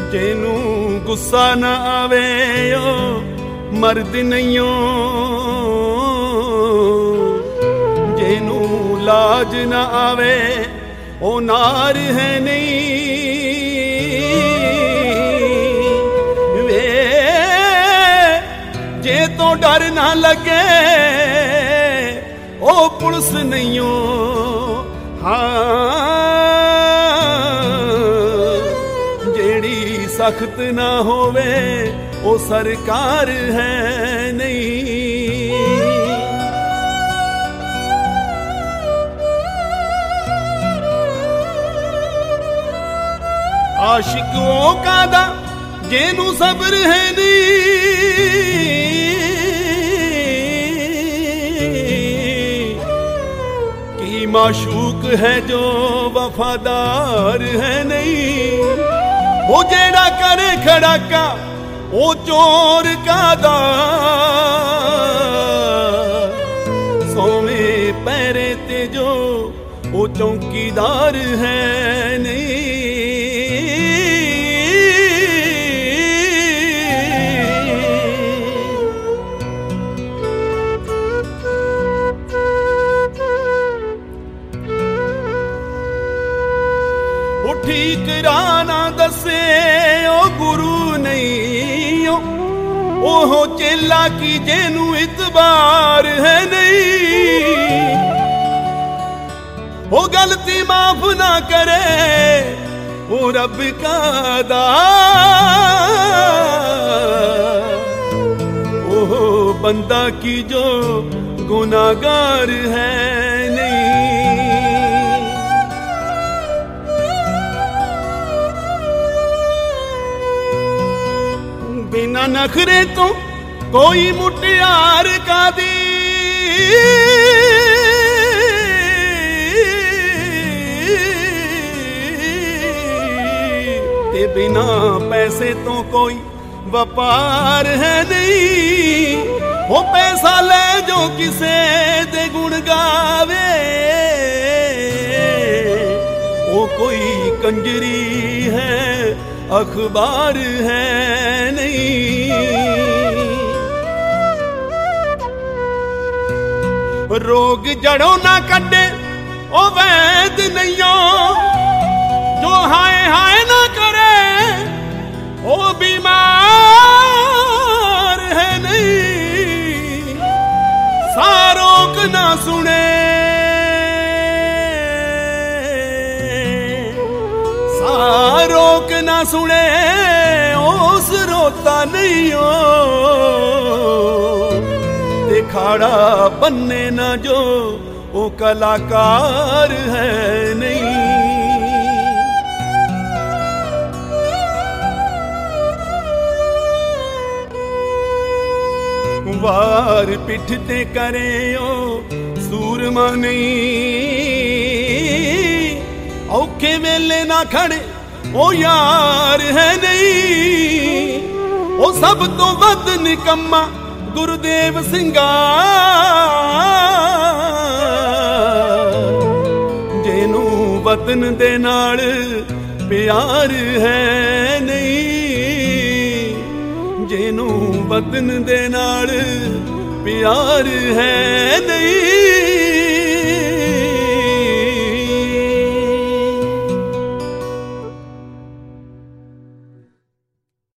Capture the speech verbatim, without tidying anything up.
जेनू गुस्सा न आवे ओ मर्द नहीं ओ, जेनू लाज न आवे ओ नार है नहीं। वे जे तो डर ना लगे ओ पुलिस नहीं ओ। हाँ सख्त ना होवे ओ सरकार है नहीं। आशिकों का दा जेनू सब्र है नहीं। की माशूक है जो वफादार है नहीं। वो जेड़ा करे खड़ाका वो चोर का दार। सोवे पैरे ते जो वो चौकीदार है नहीं। वो ठीक राना दसे ओ गुरु नहीं ओ, ओहो चेला की जेनू इतबार है नहीं। वो गलती माफ ना करे वो रब का दार। ओहो बंदा की जो गुनाहगार है नहीं। बिना नखरे तो कोई मुटियार का दी। ते बिना पैसे तो कोई व्यापार है नहीं। वो पैसा ले जो किसे दे गुण गावे वो कोई कंजरी है अखबार है नहीं। रोग जड़ों ना कटे ओ वैद नहीं हो। जो हाय हाय ना करे ओ बीमार है नहीं। सारोक ना सुने सारोक ना सुने ओस रोता नहीं हो। दिखाड़ा बनने ना जो वो कलाकार है नहीं। वार पिठते करे ओ सूरमा नहीं। औखे वेले ना खड़े ओ यार है नहीं। ओ सब तो वध निकम्मा गुरुदेव सिंगा। जेनू वतन दे नाल प्यार है नहीं। जेनू वतन दे नाल प्यार है नहीं।